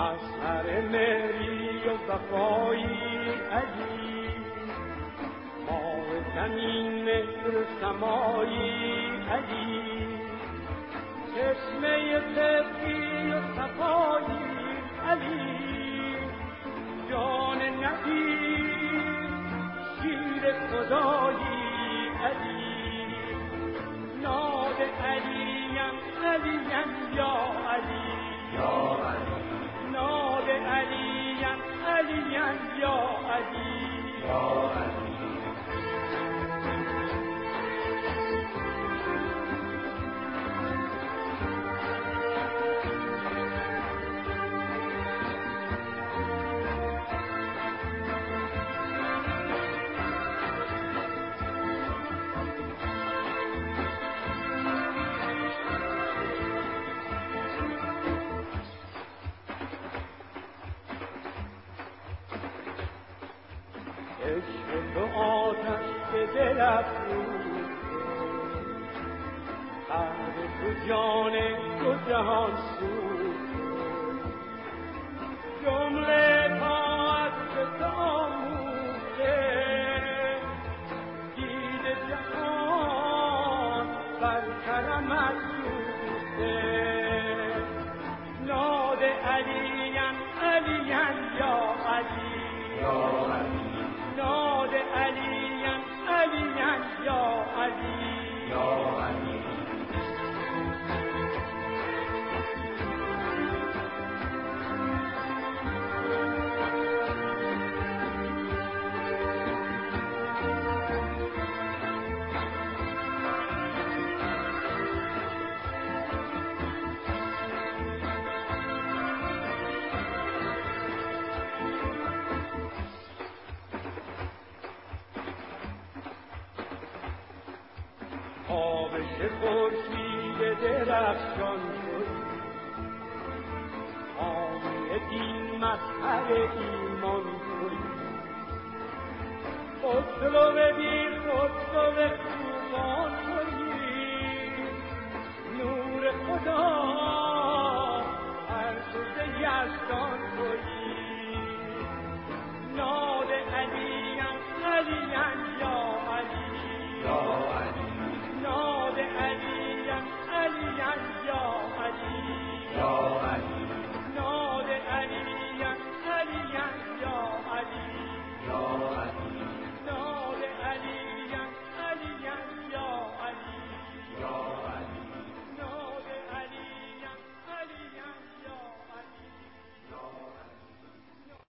از سر مهری و وفایی علی، ماه زمین مهر و سمایی علی، چشمه صدقی و صفایی علی، جان نبی شیر خدایی علی، ناد علیم علیم یا علی، یا علی، ناد علیم علیم یا علی، یا علی. عشق تو آتش به دل افروخته، قهر تو جان تو جهان سوخته، جمله طاعت به تو آموخته، دید جهان بر کرمت سوخته، ناد علیم علیم یا علی، یا علی، ناد علیم علیم یا علی، یا علی. تابش خورشید درخشان شدی، حامی دین مظهر ایمان شدی، خسرو بی خسرو خوبان شدی،